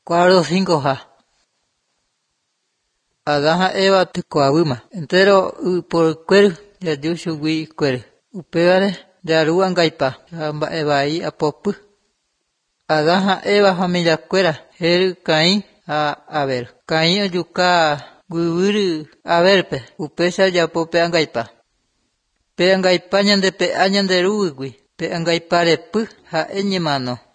Cuadro 5 Adán a Eva te coabuma. Entero por cuer ya diushu wi cuer. Upevare de aruan gaipa. Amba Eva y apopu. Adán a Eva familia cuera. El Caín a Abel. Caín yuka guiri Abelpe. Upesa ya pope angaipa. Pe angaipa ñande pe añande ruigui. Pe angaipare pu ha eñemano.